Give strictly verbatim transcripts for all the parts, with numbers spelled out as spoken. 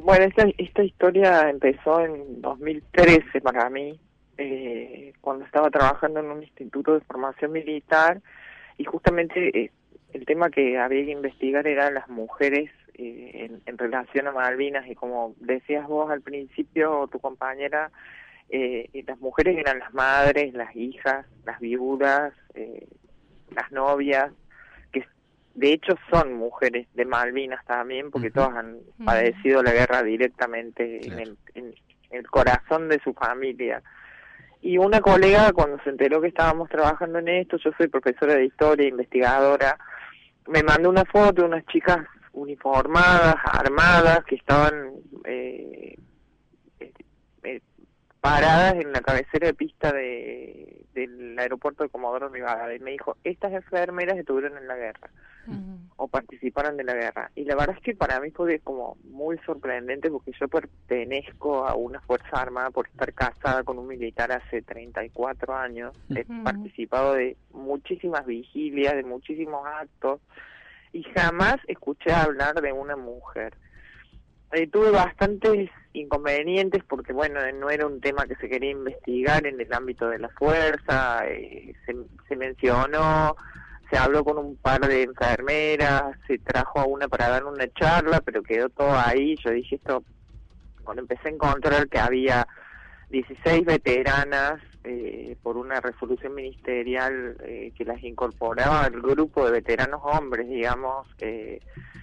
bueno, esta, esta historia empezó en dos mil trece para mí, eh, cuando estaba trabajando en un instituto de formación militar, y justamente eh, el tema que había que investigar era las mujeres eh, en, en relación a Malvinas, y como decías vos al principio, tu compañera, eh, las mujeres eran las madres, las hijas, las viudas, eh, las novias, que de hecho son mujeres de Malvinas también, porque uh-huh. todas han uh-huh. padecido la guerra directamente claro. en, el, en el corazón de su familia. Y una colega, cuando se enteró que estábamos trabajando en esto, yo soy profesora de historia, investigadora, me mandó una foto de unas chicas uniformadas, armadas, que estaban eh, eh, paradas en la cabecera de pista de del aeropuerto de Comodoro Rivadavia, y me dijo, estas enfermeras estuvieron en la guerra, uh-huh. o participaron de la guerra. Y la verdad es que para mí fue como muy sorprendente, porque yo pertenezco a una fuerza armada por estar casada con un militar hace treinta y cuatro años, uh-huh. he participado de muchísimas vigilias, de muchísimos actos, y jamás escuché hablar de una mujer. Eh, tuve bastantes inconvenientes porque, bueno, no era un tema que se quería investigar en el ámbito de la fuerza, eh, se, se mencionó, se habló con un par de enfermeras, se trajo a una para dar una charla, pero quedó todo ahí. Yo dije esto, cuando empecé a encontrar que había dieciséis veteranas eh, por una resolución ministerial eh, que las incorporaba al grupo de veteranos hombres, digamos, eh,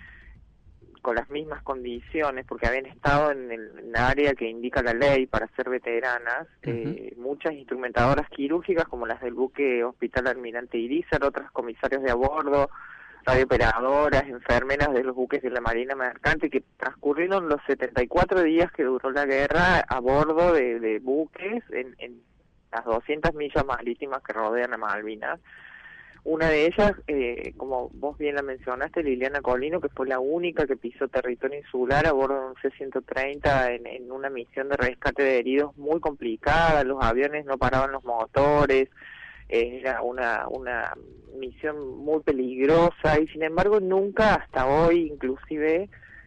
con las mismas condiciones, porque habían estado en el, en el área que indica la ley para ser veteranas, uh-huh. eh, muchas instrumentadoras quirúrgicas como las del buque Hospital Almirante Irizar, otras comisarios de a bordo, radiooperadoras, enfermeras de los buques de la Marina Mercante, que transcurrieron los setenta y cuatro días que duró la guerra a bordo de, de buques en, en las doscientas millas marítimas que rodean a Malvinas. Una de ellas, eh, como vos bien la mencionaste, Liliana Colino, que fue la única que pisó territorio insular a bordo de un C ciento treinta en, en una misión de rescate de heridos muy complicada. Los aviones no paraban los motores, eh, era una, una misión muy peligrosa, y sin embargo nunca hasta hoy, inclusive,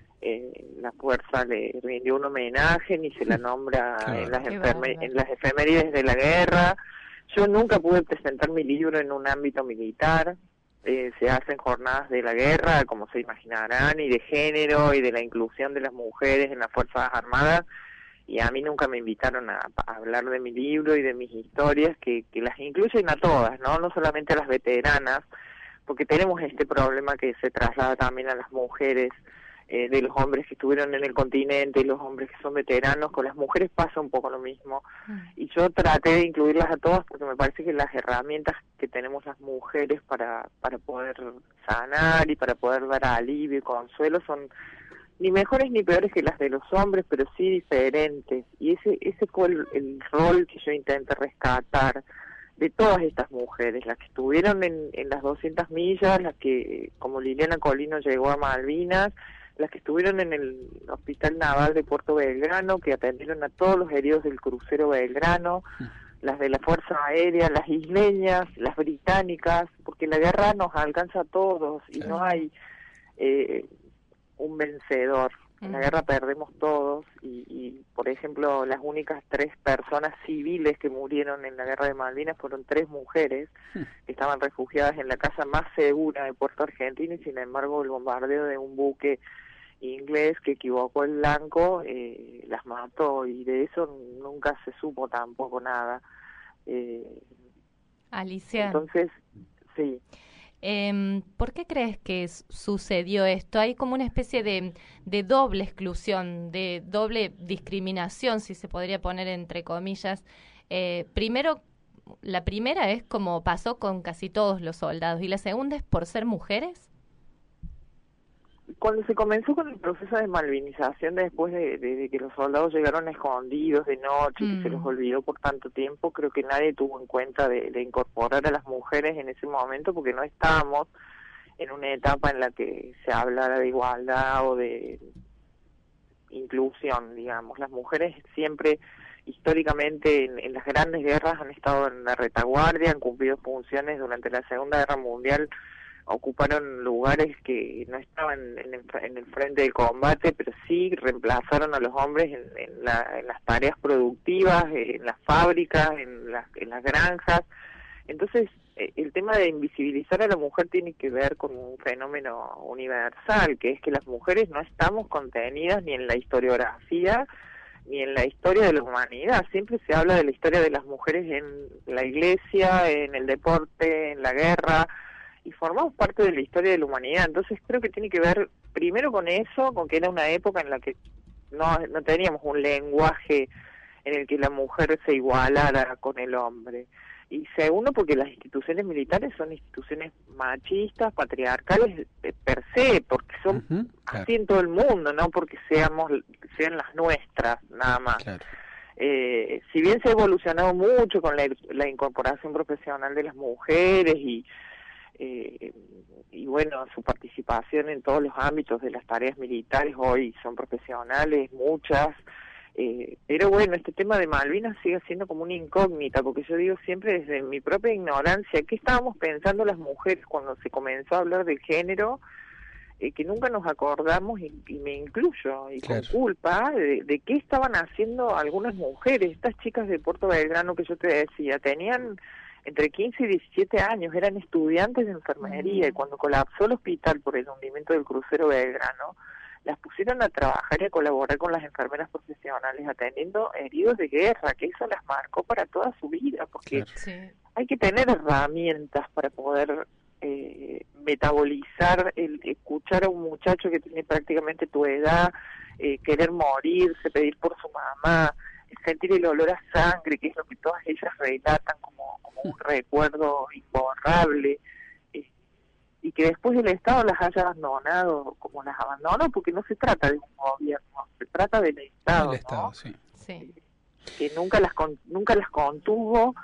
eh, la fuerza le rindió un homenaje, ni se la nombra claro. en, las enferme- en las efemérides de la guerra. Yo nunca pude presentar mi libro en un ámbito militar, eh, se hacen jornadas de la guerra, como se imaginarán, y de género y de la inclusión de las mujeres en las Fuerzas Armadas, y a mí nunca me invitaron a, a hablar de mi libro y de mis historias, que, que las incluyen a todas, ¿no? No solamente a las veteranas, porque tenemos este problema que se traslada también a las mujeres, eh, de los hombres que estuvieron en el continente y los hombres que son veteranos. Con las mujeres pasa un poco lo mismo, mm. y yo traté de incluirlas a todas porque me parece que las herramientas que tenemos las mujeres para para poder sanar y para poder dar alivio y consuelo son ni mejores ni peores que las de los hombres, pero sí diferentes, y ese ese fue el, el rol que yo intenté rescatar de todas estas mujeres, las que estuvieron en, en las doscientas millas, las que, como Liliana Colino, llegó a Malvinas, las que estuvieron en el Hospital Naval de Puerto Belgrano, que atendieron a todos los heridos del crucero Belgrano, las de la Fuerza Aérea, las isleñas, las británicas, porque la guerra nos alcanza a todos y no hay eh, un vencedor. En la guerra perdemos todos, y, y por ejemplo las únicas tres personas civiles que murieron en la guerra de Malvinas fueron tres mujeres que estaban refugiadas en la casa más segura de Puerto Argentino, y sin embargo el bombardeo de un buque inglés que equivocó el blanco eh, las mató, y de eso nunca se supo tampoco nada. Eh, Alicia, entonces, sí. Eh, ¿Por qué crees que sucedió esto? Hay como una especie de, de doble exclusión, de doble discriminación, si se podría poner entre comillas. Eh, primero, la primera es como pasó con casi todos los soldados, y la segunda es por ser mujeres. Cuando se comenzó con el proceso de malvinización, después de, de, de que los soldados llegaron escondidos de noche, mm. que se los olvidó por tanto tiempo, creo que nadie tuvo en cuenta de, de incorporar a las mujeres en ese momento, porque no estábamos en una etapa en la que se hablara de igualdad o de inclusión, digamos. Las mujeres siempre, históricamente, en, en las grandes guerras han estado en la retaguardia, han cumplido funciones durante la Segunda Guerra Mundial ocuparon lugares que no estaban en el, en el frente del combate, pero sí reemplazaron a los hombres en, en, la, en las tareas productivas, en las fábricas, en las, en las granjas. Entonces, el tema de invisibilizar a la mujer tiene que ver con un fenómeno universal, que es que las mujeres no estamos contenidas ni en la historiografía ni en la historia de la humanidad. Siempre se habla de la historia de las mujeres en la iglesia, en el deporte, en la guerra, y formamos parte de la historia de la humanidad. Entonces creo que tiene que ver primero con eso, con que era una época en la que no, no teníamos un lenguaje en el que la mujer se igualara con el hombre. Y segundo, porque las instituciones militares son instituciones machistas, patriarcales per se, porque son uh-huh, claro. así en todo el mundo, no porque seamos sean las nuestras, nada más. Claro. Eh, si bien se ha evolucionado mucho con la, la incorporación profesional de las mujeres y Eh, y bueno, su participación en todos los ámbitos de las tareas militares hoy son profesionales, muchas, eh, pero bueno, este tema de Malvinas sigue siendo como una incógnita, porque yo digo siempre desde mi propia ignorancia, ¿qué estábamos pensando las mujeres cuando se comenzó a hablar del género? Eh, que nunca nos acordamos, y, y me incluyo, y claro. con culpa, de, de qué estaban haciendo algunas mujeres. Estas chicas de Puerto Belgrano que yo te decía, tenían entre quince y diecisiete años, eran estudiantes de enfermería, y cuando colapsó el hospital por el hundimiento del crucero Belgrano, las pusieron a trabajar y a colaborar con las enfermeras profesionales atendiendo heridos de guerra, que eso las marcó para toda su vida, porque claro. sí. hay que tener herramientas para poder eh, metabolizar, el escuchar a un muchacho que tiene prácticamente tu edad, eh, querer morirse, pedir por su mamá, sentir el olor a sangre, que es lo que todas ellas relatan como, como un recuerdo imborrable, eh, y que después el Estado las haya abandonado como las abandonó, porque no se trata de un gobierno, se trata del Estado, el Estado, ¿no? sí. Sí. Que nunca las con, nunca las contuvo,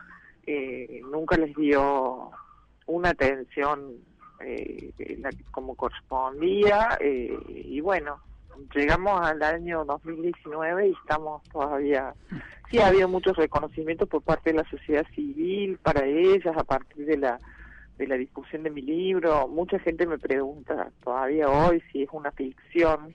eh, nunca les dio una atención eh, la, como correspondía, eh, y bueno, llegamos al año dos mil diecinueve y estamos todavía... Sí, ha habido muchos reconocimientos por parte de la sociedad civil para ellas a partir de la de la discusión de mi libro. Mucha gente me pregunta todavía hoy si es una ficción,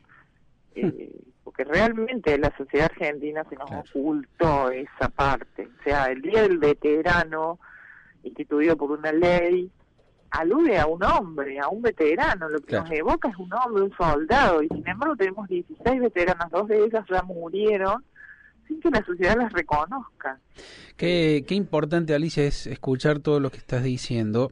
eh, porque realmente la sociedad argentina se nos claro. ocultó esa parte. O sea, el Día del Veterano, instituido por una ley, alude a un hombre, a un veterano, lo que claro. nos evoca es un hombre, un soldado, y sin embargo tenemos dieciséis veteranas, dos de ellas ya murieron, sin que la sociedad las reconozca. Qué, qué importante, Alicia, es escuchar todo lo que estás diciendo.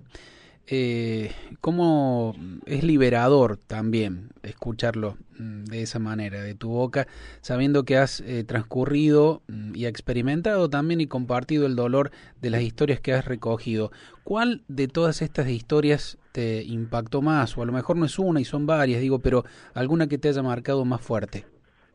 Eh, cómo es liberador también escucharlo de esa manera, de tu boca, sabiendo que has eh, transcurrido y experimentado también y compartido el dolor de las historias que has recogido. ¿Cuál de todas estas historias te impactó más? O a lo mejor no es una y son varias, digo, pero alguna que te haya marcado más fuerte.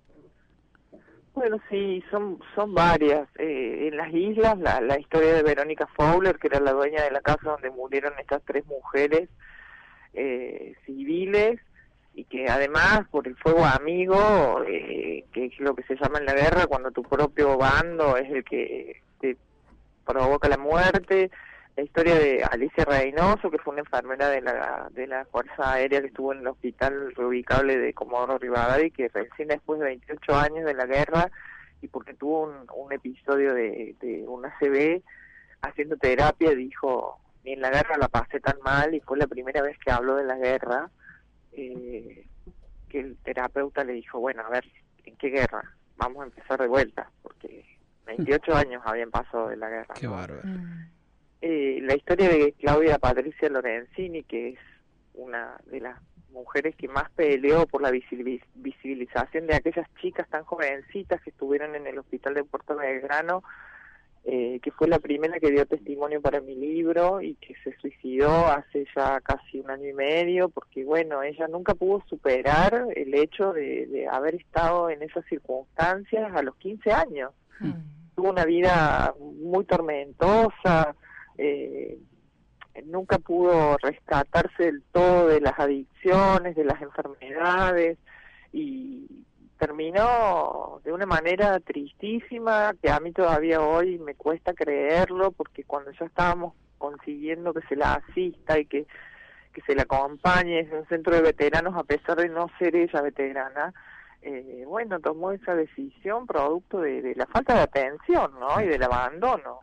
Bueno, sí, son son varias. Eh, en las islas, la, la historia de Verónica Fowler, que era la dueña de la casa donde murieron estas tres mujeres eh, civiles, y que además por el fuego amigo, eh, que es lo que se llama en la guerra, cuando tu propio bando es el que te provoca la muerte. La historia de Alicia Reynoso, que fue una enfermera de la de la Fuerza Aérea que estuvo en el hospital reubicable de Comodoro Rivadavia, y que recién después de veintiocho años de la guerra, y porque tuvo un, un episodio de, de una A C V, haciendo terapia, dijo, ni en la guerra la pasé tan mal, y fue la primera vez que habló de la guerra, eh, que el terapeuta le dijo, bueno, a ver, ¿en qué guerra? Vamos a empezar de vuelta, porque veintiocho años habían pasado de la guerra. Qué ¿no? bárbaro. Eh, la historia de Claudia Patricia Lorenzini, que es una de las mujeres que más peleó por la visibilización de aquellas chicas tan jovencitas que estuvieron en el hospital de Puerto Belgrano, eh, que fue la primera que dio testimonio para mi libro y que se suicidó hace ya casi un año y medio, porque bueno, ella nunca pudo superar el hecho de, de haber estado en esas circunstancias a los quince años. Mm. Tuvo una vida muy tormentosa. Eh, nunca pudo rescatarse del todo de las adicciones, de las enfermedades, y terminó de una manera tristísima que a mí todavía hoy me cuesta creerlo, porque cuando ya estábamos consiguiendo que se la asista y que, que se la acompañe, es un centro de veteranos a pesar de no ser ella veterana. Eh, bueno, tomó esa decisión producto de, de la falta de atención, ¿no? Y del abandono.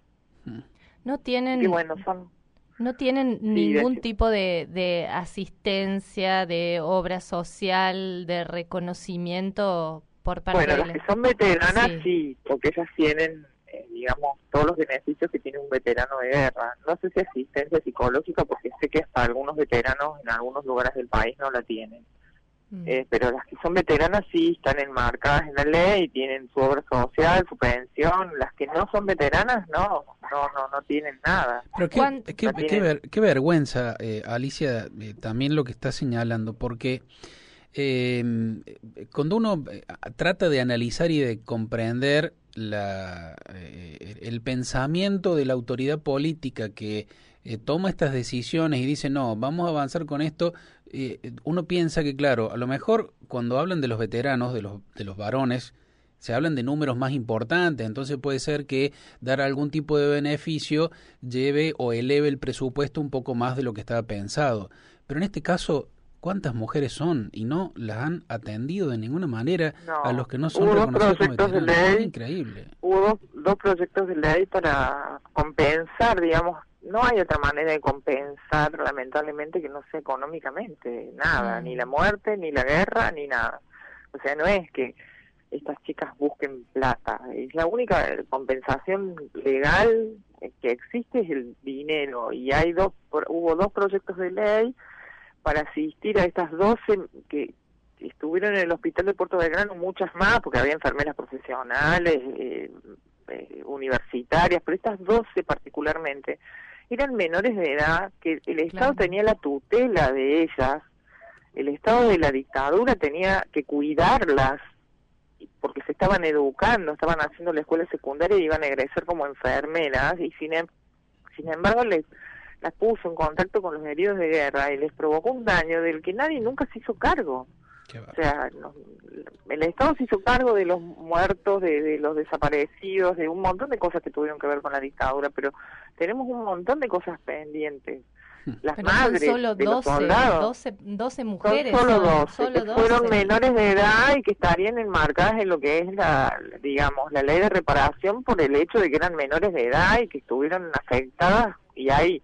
No tienen, y bueno, son, no tienen sí, ningún de, tipo de, de asistencia, de obra social, de reconocimiento por parte bueno, de las la... que son veteranas sí, sí, porque ellas tienen, eh, digamos, todos los beneficios que tiene un veterano de guerra. No sé si asistencia psicológica, porque sé que hasta algunos veteranos en algunos lugares del país no la tienen. Eh, pero las que son veteranas sí están enmarcadas en la ley, tienen su obra social, su pensión. Las que no son veteranas no, no, no, no tienen nada. Pero qué, ¿Cuán... qué, no qué, tienen... ver, qué vergüenza, eh, Alicia, eh, también lo que está señalando, porque eh, cuando uno trata de analizar y de comprender la, eh, el pensamiento de la autoridad política que eh, toma estas decisiones y dice, no, vamos a avanzar con esto, eh, uno piensa que, claro, a lo mejor cuando hablan de los veteranos, de los, de los varones, se hablan de números más importantes, entonces puede ser que dar algún tipo de beneficio lleve o eleve el presupuesto un poco más de lo que estaba pensado. Pero en este caso, ¿cuántas mujeres son? Y no las han atendido de ninguna manera no. a los que no son Hubo reconocidos como proyectos veteranos. de ley, Es increíble. Hubo dos, dos proyectos de ley para compensar, digamos, no hay otra manera de compensar, lamentablemente, que no sea económicamente, nada, mm. ni la muerte, ni la guerra, ni nada. O sea, no es que estas chicas busquen plata, es la única compensación legal que existe es el dinero, y hay dos, hubo dos proyectos de ley para asistir a estas doce que estuvieron en el hospital de Puerto Belgrano, muchas más, porque había enfermeras profesionales, eh, eh, universitarias, pero estas doce particularmente eran menores de edad, que el Estado claro. tenía la tutela de ellas, el Estado de la dictadura tenía que cuidarlas, porque se estaban educando, estaban haciendo la escuela secundaria y iban a egresar como enfermeras, y sin, em sin embargo les las puso en contacto con los heridos de guerra y les provocó un daño del que nadie nunca se hizo cargo. O sea, no, el Estado se hizo cargo de los muertos, de, de los desaparecidos, de un montón de cosas que tuvieron que ver con la dictadura, pero tenemos un montón de cosas pendientes. Las pero madres son solo de los doce, soldados, doce, doce mujeres, son solo son, doce, solo que doce. fueron menores de edad y que estarían enmarcadas en lo que es la, digamos, la ley de reparación por el hecho de que eran menores de edad y que estuvieron afectadas, y hay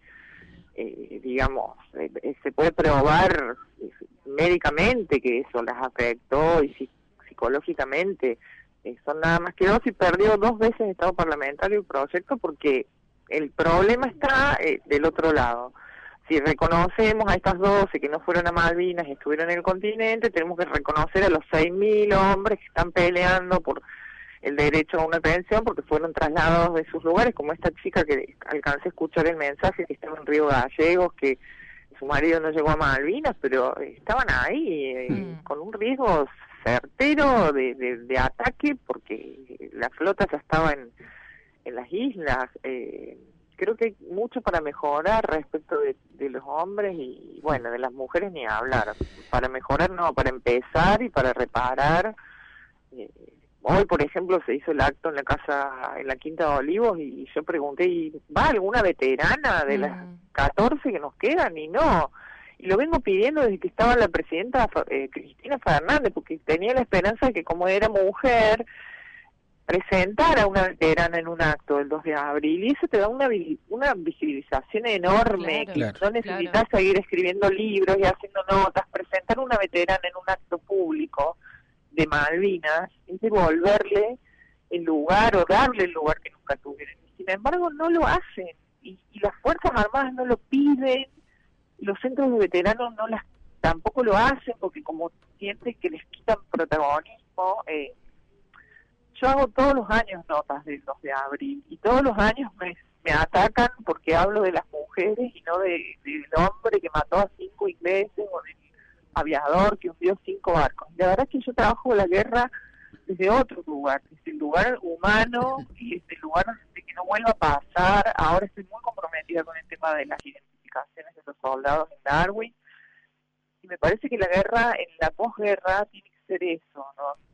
Eh, digamos, eh, se puede probar eh, médicamente que eso las afectó y psicológicamente, eh, son nada más que dos, y perdió dos veces el Estado parlamentario el proyecto porque el problema está eh, del otro lado. Si reconocemos a estas doce que no fueron a Malvinas y estuvieron en el continente, tenemos que reconocer a los seis mil hombres que están peleando por el derecho a una pensión porque fueron trasladados de sus lugares, como esta chica que alcancé a escuchar el mensaje que estaba en Río Gallegos, que su marido no llegó a Malvinas, pero estaban ahí eh, mm. con un riesgo certero de, de, de ataque porque la flota ya estaba en, en las islas. Eh, creo que hay mucho para mejorar respecto de, de los hombres y, bueno, de las mujeres ni hablar. Para mejorar no, para empezar y para reparar. Eh, Hoy, por ejemplo, se hizo el acto en la casa, en la Quinta de Olivos, y yo pregunté, ¿y va alguna veterana de las catorce que nos quedan? Y no. Y lo vengo pidiendo desde que estaba la presidenta eh, Cristina Fernández, porque tenía la esperanza de que, como era mujer, presentara a una veterana en un acto el dos de abril, y eso te da una, una visibilización enorme, claro, que claro, no necesitas claro. seguir escribiendo libros y haciendo notas. Presentar una veterana en un acto público de Malvinas es devolverle el lugar o darle el lugar que nunca tuvieron. Sin embargo, no lo hacen, y, y las Fuerzas Armadas no lo piden, los centros de veteranos no las tampoco lo hacen, porque como sienten que les quitan protagonismo. Eh, yo hago todos los años notas del dos de abril, y todos los años me, me atacan porque hablo de las mujeres y no de, del hombre que mató a cinco ingleses o del aviador que hundió cinco barcos. La verdad es que yo trabajo la guerra desde otro lugar, desde el lugar humano y desde el lugar de que no vuelva a pasar. Ahora estoy muy comprometida con el tema de las identificaciones de los soldados en Darwin, y me parece que la guerra, en la posguerra, tiene que ser eso, ¿no?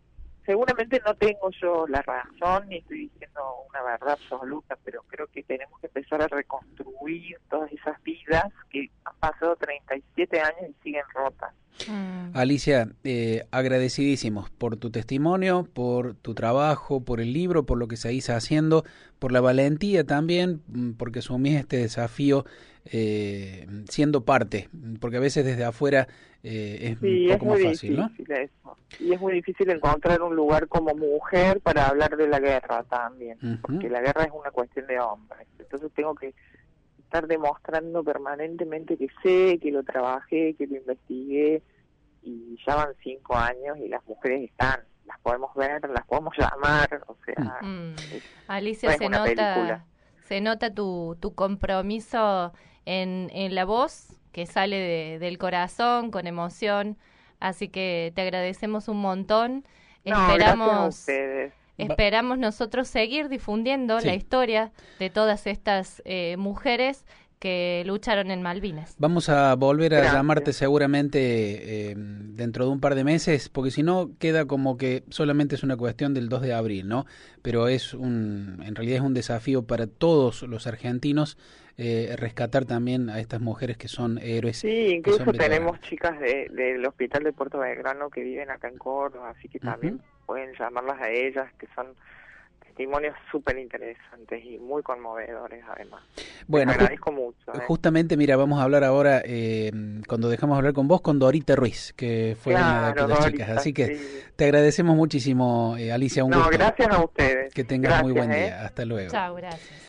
seguramente no tengo yo la razón ni estoy diciendo una verdad absoluta, pero creo que tenemos que empezar a reconstruir todas esas vidas que han pasado treinta y siete años y siguen rotas. Mm. Alicia, eh, agradecidísimos por tu testimonio, por tu trabajo, por el libro, por lo que seguís haciendo, por la valentía también, porque asumís este desafío eh, siendo parte, porque a veces desde afuera eh, es sí, un poco es más fácil, ¿no? Eso. Y es muy difícil encontrar un lugar como mujer para hablar de la guerra también, uh-huh. porque la guerra es una cuestión de hombres. Entonces tengo que estar demostrando permanentemente que sé, que lo trabajé, que lo investigué, y ya van cinco años y las mujeres están, las podemos ver, las podemos llamar, o sea... Mm. Es, Alicia, no se nota película. se nota tu, tu compromiso en, en la voz, que sale de, del corazón, con emoción, así que te agradecemos un montón. No, Esperamos... gracias a ustedes. Esperamos nosotros seguir difundiendo sí. la historia de todas estas eh, mujeres que lucharon en Malvinas. Vamos a volver a Gracias. llamarte seguramente eh, dentro de un par de meses, porque si no queda como que solamente es una cuestión del dos de abril, ¿no? Pero es un, en realidad es un desafío para todos los argentinos eh, rescatar también a estas mujeres que son héroes. Sí, incluso tenemos chicas de, del Hospital de Puerto Belgrano que viven acá en Córdoba, así que también uh-huh. pueden llamarlas a ellas, que son testimonios súper interesantes y muy conmovedores además. Bueno, te agradezco mucho. ¿eh? Justamente, mira, vamos a hablar ahora, eh, cuando dejamos hablar con vos, con Dorita Ruiz, que fue claro, una de aquellas Dorita, chicas. Así que sí. te agradecemos muchísimo, eh, Alicia, un no, gusto. gracias a ustedes. Que tengas gracias, muy buen ¿eh? día. Hasta luego. Chao, gracias.